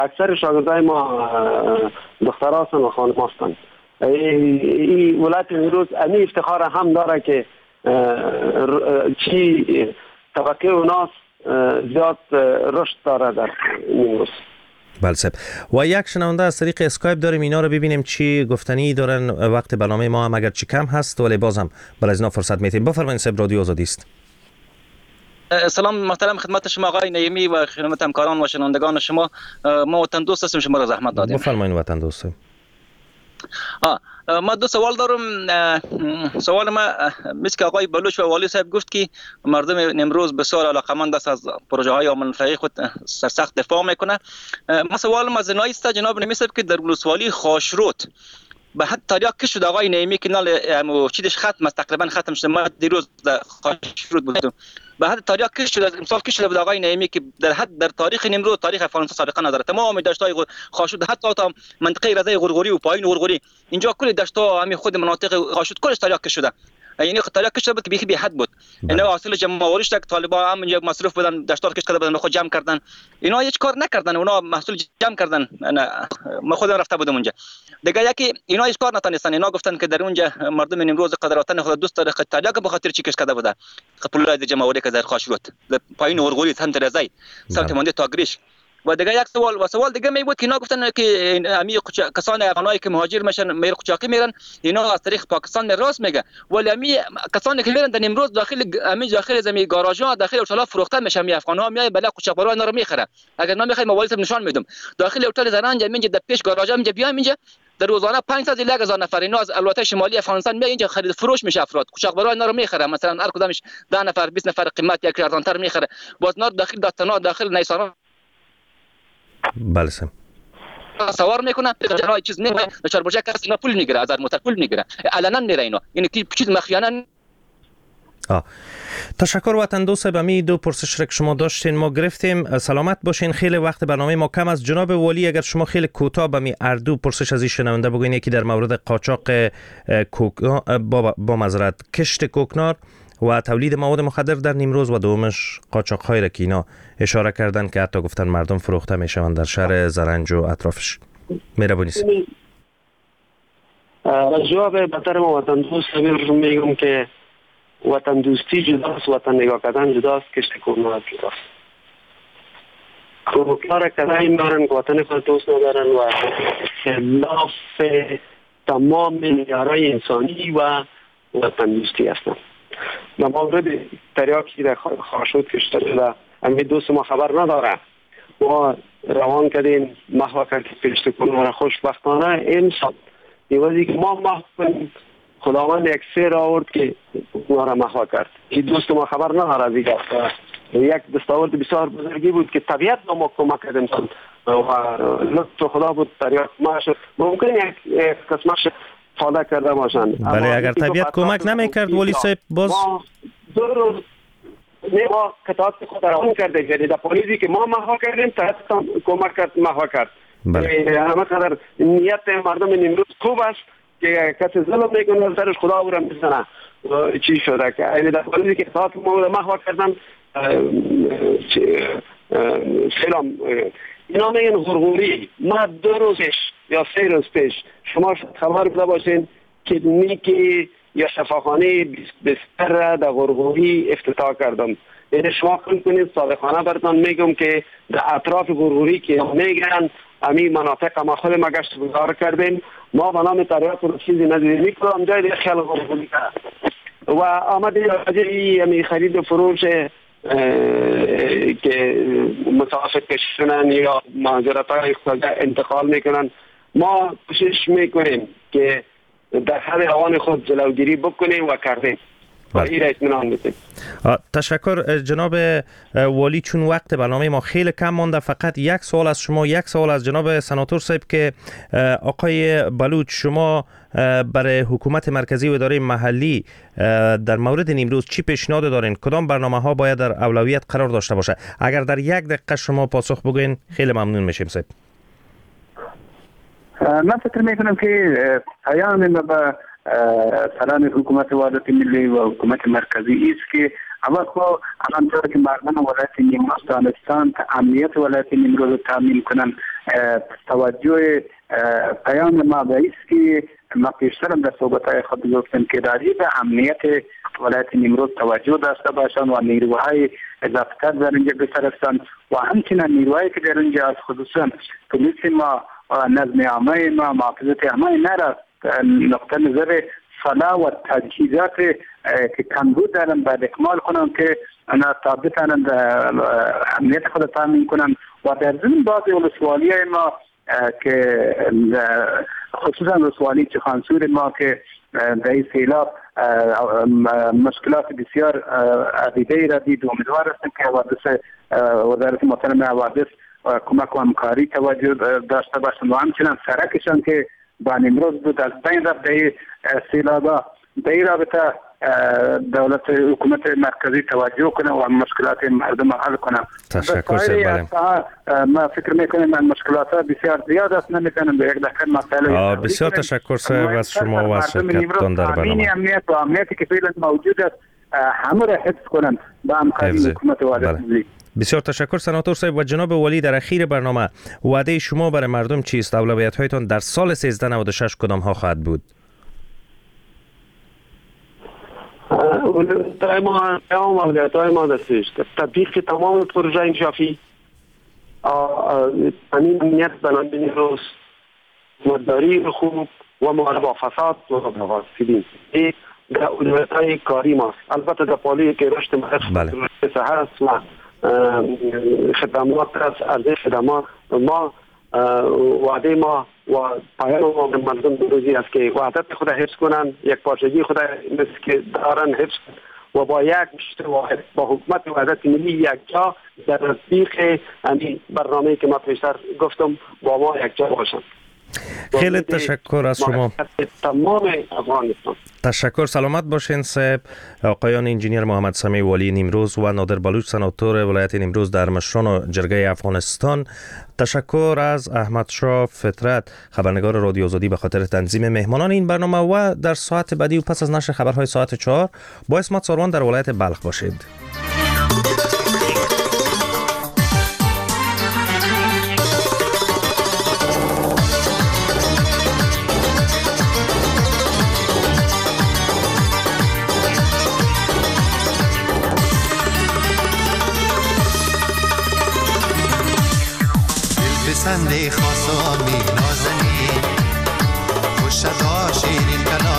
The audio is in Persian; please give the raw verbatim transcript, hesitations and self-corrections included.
اکثر شاگردای ما دخترها هستند و خانم هستند. این ولایت نیمروز امی افتخار هم داره که چی طبقه اوناس زیاد رشد داره در نیمروز. بله صاحب. و یک شنونده از طریق اسکایپ داریم، اینا رو ببینیم چی گفتنی دارن. وقت برنامه ما هم اگر چی کم هست ولی باز هم برای از اینا فرصت میتیم. بفرمایید صاحب، رادیو آزادی است. سلام محترم خدمت شما آقای نعیمی و خدمت همکاران و شنوندگان شما. ما وطن دوست هستیم، شما را زحمت دادیم. بفرمایید وطن دوست. آه ما دو سوال دارم. سوال ما مثل که آقای بلوچ و والی صاحب گفت که مردم امروز بسیار علاقمند است از پروژه های منفعه خود سرسخت دفاع میکنه. ما سوالم از اینایی است جناب نعیمی صاحب که در ولسوالی خاشرود به حد تاریخ که شد آقای نعیمی که نال چیزش ختم است، تقریبا ختم شده. ما دیروز در خاشرود بودیم. به حد تاریخ که شد امسال که شده بود آقای نعیمی که در حد در تاریخ نیمروز تاریخ فرانسه سابقه نداره. تمام دشت‌های خاشرود حتی تا منطقه رضای غرغوری و پایین غرغوری اینجا کل دشت‌ها همین خود مناطق خاشرود کلش تاریخ که شده. یعنی تاریخ که شده بود که بیخی بی حد بود. اینا حاصل جمع آوریش که طالبان هم اینجا مصرف بودن، دشت‌ها کش کرده بودن، خود جمع کردن. اینا هیچ کار نکردن، اونا محصول جمع کردن. ما خودم رفته بودم اونجا. دیگه یکی اینا هیچ کار نتونستن. اینا گفتن که در اونجا مردم نیمروز قدرتن خود دوست داره تاریخ به خاطر چی کش کرده بوده. پولای جمع آوری که در خاشرود پایین غرغوری سمت رضای سمت مانده تاگریش. و دیگه یک سوال و سوال دیگه می بود که اینا گفتن که امی کسان افغانایی که مهاجر میشن میر قچاقی میرن، اینا از طریق پاکستان راست میگه، ولی امی کسانی که میرن در امروز داخل امی داخل زمین گاراژها داخل هتل فروخته میشن، می افغانها میای بلا قچاقبرا اینا رو میخره. اگر ما میخوایم موبایل نشان میدم داخل هتل زرنج اینجا در پیش گاراژ اینجا بیایم اینجا در روزانه پانصد الی یک هزار نفر اینا از الوطه شمالی افغانستان میای اینجا خرید فروش میشه. افراد قچاقبرا اینا رو میخره، مثلا هر کدامش ده نفر بیست نفر قیمت یک ارزانتر میخره. باز نار داخل داتنا داخل نیسان بله سم سوار میکنه جنای چیز نمیشه. چهار برجک کسی اینا پول میگیره، از موتر پول میگیره، علنا میره اینا. یعنی کی چیز مخفیانه. آه. تشکر وطن دوست. به می دو پرسش که شما داشتین ما گرفتیم. سلامت باشین. خیلی وقت برنامه ما کم است. جناب والی اگر شما خیلی کوتاه به می اردو پرسش از این شنونده بگوین، یکی در مورد قاچاق با با معذرت کشت کوکنار و تولید مواد مخدر در نیمروز و دومش قاچاق های را که اینا اشاره کردن که حتی گفتن مردم فروخته میشوند در شهر زرنج و اطرافش. مهربانی است. جواب بهتر ما وطن دوست میگم که وطن دوستی جداست، وطن نگاه کردن جداست، کشت کوکنار جداست. کوکنار کدایی میارن که وطن خود دوست ندارن و خلاف تمام معیارهای انسانی و وطن دوستی هستن. در مورد تریاکی در خاشرود کشته شده امی دوست ما خبر نداره. ما روان کردیم محو کردیم کشت کوکنار. خوشبختانه این شد دیوازی که ما محو کنیم خداوند یک سیر آورد که کوکنار را محو کرد. این دوست ما خبر نداره دیگه. یک دستاورد بسیار بزرگی بود که طبیعت ما کمک کردیم و لطف خدا بود تریاک ما شد. ممکن یک قسمتش فاده کرده باشند. بله اگر طبیعت کمک نمیکرد ولی صاحب باز دو روز ما کتاب خود روان کرده یعنی در پولیسی که ما محو کردیم تحت کمک کرد محو کرد. همه قدر نیت مردم نیمروز خوب است که کسی ظلم میکنه سرش خدا او را میزنه. چی شده که یعنی در پولیسی که کتاب ما محو کردن سلام اینا میگن غرغوری. ما دو روزش یا سه روز پیش شما خبر بوده باشین کلینیکی یا شفاخانه بستر در غرغوری افتتاح کردم. یعنی شما کن کنید صادقانه براتون میگم که در اطراف غرغوری که میگن امی مناطق ما خود ما گشت گذار کردیم. ما به نام تریاک رو چیزی ندیدیم. میکنم جای دیگه خیال غرغوری کرد و آمده راجعی امی خرید و فروش که مسافر کشیدن یا مهاجرت های انتقال میکنن. ما کوشش میکنیم که در حد اوان خود جلوگیری بکنیم و کردیم و این را اطمینان میدیم. تشکر جناب والی. چون وقت برنامه ما خیلی کم مانده فقط یک سوال از شما، یک سوال از جناب سناتور صاحب که آقای بلوچ شما برای حکومت مرکزی و اداره محلی در مورد نیمروز چی پیشنهاد دارین؟ کدام برنامه ها باید در اولویت قرار داشته باشه؟ اگر در یک دقیقه شما پاسخ بگوین خیلی ممنون میشیم صاحب. من فکر میکنم که پیام ما به سران حکومت وحدت ملی و حکومت مرکزی است که اول خو همانطور که مردم ولایت نیمروز دانستان امنیت ولایت نیمروز رو تامین کنن توجه پیام ما به است که ما پیشترم در صحبت‌های خود گفتم که راجع به امنیت ولایت نیمروز توجه داشته باشند و نیروهای اضافه در اینجا بفرستند و همچنین نیروهایی که در اینجا از خصوصا پلیس ما و نظم عامه ما محافظت عامه نرا نقطه نظر صلاح و تجهیزات که کمبود دارن باید اکمال کنن که انا ثابتن امنیت خود تامین کنن و در ضمن بعض ولسوالی ما که خصوصا ولسوالی چخانسور ما که در این سیلاب مشکلات بسیار عدیده را دید و امیدوار هستیم که حوادث وزارت محترم حوادث کمک و همکاری توجه داشته باشند و همچنان سرکشان که با نیمروز بود از بین رفت در سیلابا در این رابطه دولت حکومت مرکزی توجه کنه و مشکلات مردم حل کنه. تشکر سر ما فکر میکنیم من مشکلات بسیار زیاد است نمیتونم به یک دقیقه مسئله. بسیار تشکر سر از شما و از شرکتتان در برنامه. امنیت و امنیتی که فعلا موجود است همه را حفظ کنن با همکاری حکومت و ملی. بسیار تشکر سناتور صاحب. و جناب ولی در اخیر برنامه وعده شما برای مردم چیست؟ اولویت هایتان در سال سیزده نود و شش کدام ها خواهد بود؟ ما تمام اولویت های ما دستش تطبیق تمام پروژه انشافی امین امنیت بلند نیمروز مداری خوب و محاربه فساد و مفاسدین این در اولویت های کاری ماست. البته در پالی که رشد مدرسه هست و خدمات از ارزش خدمات ما وعده ما و پایان ما به مردم روزی است که وحدت خود حفظ کنن، یک پارچگی خود مثل که دارن حفظ و با یک مشت واحد با حکومت وحدت ملی یک جا در تطبیق همین برنامه‌ای که ما پیشتر گفتم با ما یک جا باشن. خیلی تشکر از شما. تمام افغانستان. تشکر. سلامت باشین صاحب. آقایان انجینیر محمد سمیع ولی نیمروز و نادر بلوچ سناتور ولایت نیمروز در مشران و جرگه افغانستان. تشکر از احمد شاه فطرت خبرنگار رادیو آزادی به خاطر تنظیم مهمانان این برنامه و در ساعت بعدی و پس از نشر خبرهای ساعت چهار با اسمت ساروان در ولایت بلخ باشید. پسند خاصا می نازنی خوش داشتین این کلام